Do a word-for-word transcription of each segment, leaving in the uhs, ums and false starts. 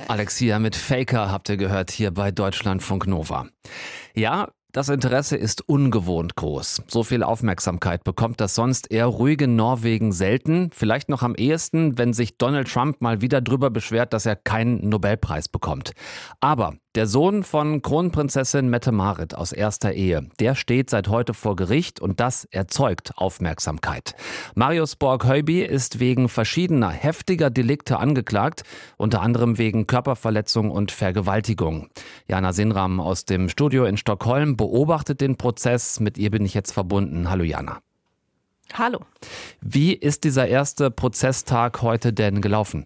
Alexia mit Faker habt ihr gehört hier bei Deutschlandfunk Nova. Ja, das Interesse ist ungewohnt groß. So viel Aufmerksamkeit bekommt das sonst eher ruhige Norwegen selten. Vielleicht noch am ehesten, wenn sich Donald Trump mal wieder drüber beschwert, dass er keinen Nobelpreis bekommt. Aber der Sohn von Kronprinzessin Mette-Marit aus erster Ehe, der steht seit heute vor Gericht und das erzeugt Aufmerksamkeit. Marius Borg-Høiby ist wegen verschiedener heftiger Delikte angeklagt, unter anderem wegen Körperverletzung und Vergewaltigung. Jana Sinram aus dem Studio in Stockholm beobachtet den Prozess. Mit ihr bin ich jetzt verbunden. Hallo Jana. Hallo. Wie ist dieser erste Prozesstag heute denn gelaufen?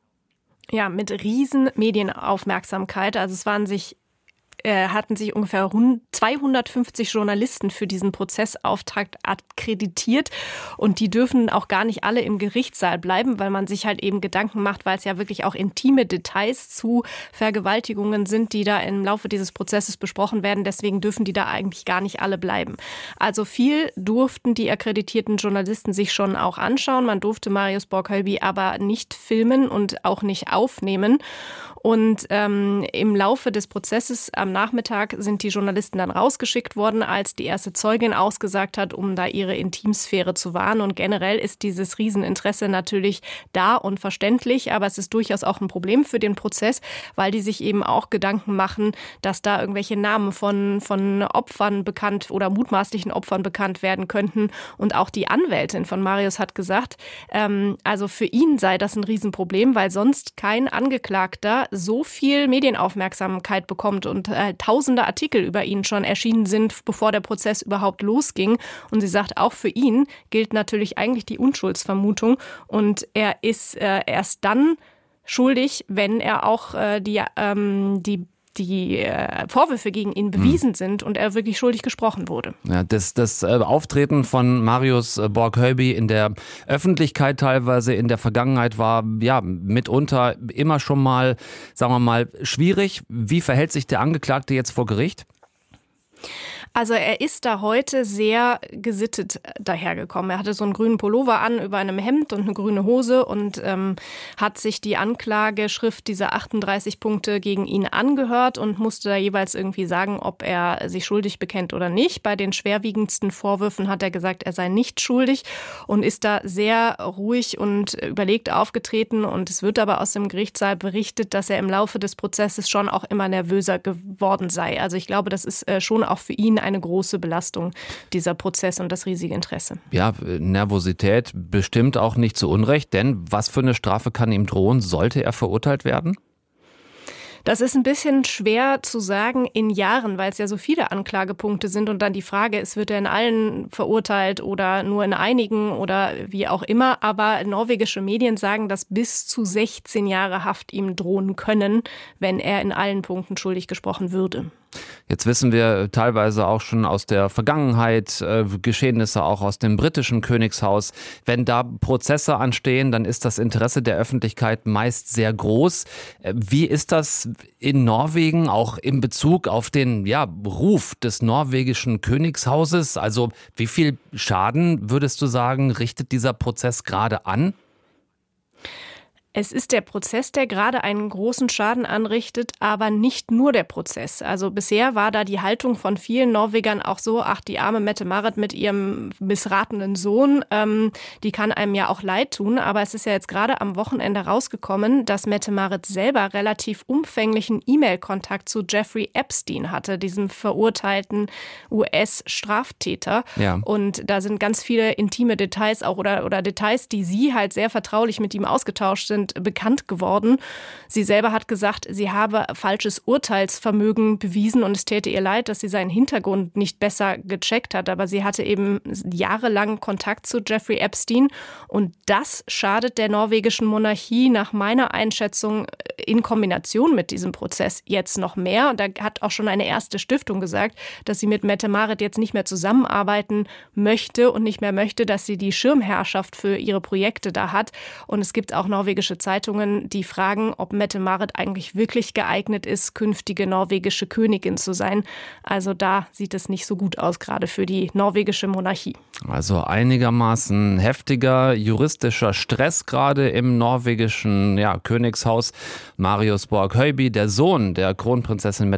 Ja, mit riesen Medienaufmerksamkeit. Also es waren sich, äh, hatten sich ungefähr zweihundertfünfzig Journalisten für diesen Prozessauftakt akkreditiert. Und die dürfen auch gar nicht alle im Gerichtssaal bleiben, weil man sich halt eben Gedanken macht, weil es ja wirklich auch intime Details zu Vergewaltigungen sind, die da im Laufe dieses Prozesses besprochen werden. Deswegen dürfen die da eigentlich gar nicht alle bleiben. Also viel durften die akkreditierten Journalisten sich schon auch anschauen. Man durfte Marius Borg-Høiby aber nicht filmen und auch nicht aufnehmen. Und ähm, im Laufe des Prozesses am Nachmittag sind die Journalisten dann rausgeschickt worden, als die erste Zeugin ausgesagt hat, um da ihre Intimsphäre zu wahren. Und generell ist dieses Rieseninteresse natürlich da und verständlich, aber es ist durchaus auch ein Problem für den Prozess, weil die sich eben auch Gedanken machen, dass da irgendwelche Namen von, von Opfern bekannt oder mutmaßlichen Opfern bekannt werden könnten. Und auch die Anwältin von Marius hat gesagt, ähm, also für ihn sei das ein Riesenproblem, weil sonst kein Angeklagter so viel Medienaufmerksamkeit bekommt und äh, tausende Artikel über ihn schon erschienen sind, bevor der Prozess überhaupt losging. Und sie sagt, auch für ihn gilt natürlich eigentlich die Unschuldsvermutung und er ist äh, erst dann schuldig, wenn er auch äh, die, ähm, die die äh, Vorwürfe gegen ihn bewiesen sind und er wirklich schuldig gesprochen wurde. Ja, das, das äh, Auftreten von Marius äh, Borg-Høiby in der Öffentlichkeit teilweise in der Vergangenheit war ja mitunter immer schon mal, sagen wir mal, schwierig. Wie verhält sich der Angeklagte jetzt vor Gericht? Also er ist da heute sehr gesittet dahergekommen. Er hatte so einen grünen Pullover an über einem Hemd und eine grüne Hose und ähm, hat sich die Anklageschrift dieser achtunddreißig Punkte gegen ihn angehört und musste da jeweils irgendwie sagen, ob er sich schuldig bekennt oder nicht. Bei den schwerwiegendsten Vorwürfen hat er gesagt, er sei nicht schuldig und ist da sehr ruhig und überlegt aufgetreten. Und es wird aber aus dem Gerichtssaal berichtet, dass er im Laufe des Prozesses schon auch immer nervöser geworden sei. Also ich glaube, das ist äh, schon auch für ihn eine große Belastung, dieser Prozess und das riesige Interesse. Ja, Nervosität bestimmt auch nicht zu Unrecht, denn was für eine Strafe kann ihm drohen, sollte er verurteilt werden? Das ist ein bisschen schwer zu sagen in Jahren, weil es ja so viele Anklagepunkte sind und dann die Frage ist, wird er in allen verurteilt oder nur in einigen oder wie auch immer. Aber norwegische Medien sagen, dass bis zu sechzehn Jahre Haft ihm drohen können, wenn er in allen Punkten schuldig gesprochen würde. Jetzt wissen wir teilweise auch schon aus der Vergangenheit, äh, Geschehnisse auch aus dem britischen Königshaus. Wenn da Prozesse anstehen, dann ist das Interesse der Öffentlichkeit meist sehr groß. Äh, wie ist das in Norwegen auch in Bezug auf den ja, Ruf des norwegischen Königshauses? Also wie viel Schaden, würdest du sagen, richtet dieser Prozess gerade an? Es ist der Prozess, der gerade einen großen Schaden anrichtet, aber nicht nur der Prozess. Also bisher war da die Haltung von vielen Norwegern auch so, ach, die arme Mette-Marit mit ihrem missratenen Sohn, ähm, die kann einem ja auch leid tun. Aber es ist ja jetzt gerade am Wochenende rausgekommen, dass Mette-Marit selber relativ umfänglichen E-Mail-Kontakt zu Jeffrey Epstein hatte, diesem verurteilten U S-Straftäter. Ja. Und da sind ganz viele intime Details auch oder, oder Details, die sie halt sehr vertraulich mit ihm ausgetauscht sind, bekannt geworden. Sie selber hat gesagt, sie habe falsches Urteilsvermögen bewiesen und es täte ihr leid, dass sie seinen Hintergrund nicht besser gecheckt hat. Aber sie hatte eben jahrelang Kontakt zu Jeffrey Epstein und das schadet der norwegischen Monarchie nach meiner Einschätzung in Kombination mit diesem Prozess jetzt noch mehr. Und da hat auch schon eine erste Stiftung gesagt, dass sie mit Mette-Marit jetzt nicht mehr zusammenarbeiten möchte und nicht mehr möchte, dass sie die Schirmherrschaft für ihre Projekte da hat. Und es gibt auch norwegische norwegische Zeitungen, die fragen, ob Mette-Marit eigentlich wirklich geeignet ist, künftige norwegische Königin zu sein. Also da sieht es nicht so gut aus, gerade für die norwegische Monarchie. Also einigermaßen heftiger juristischer Stress gerade im norwegischen ja, Königshaus. Marius Borg Høiby, der Sohn der Kronprinzessin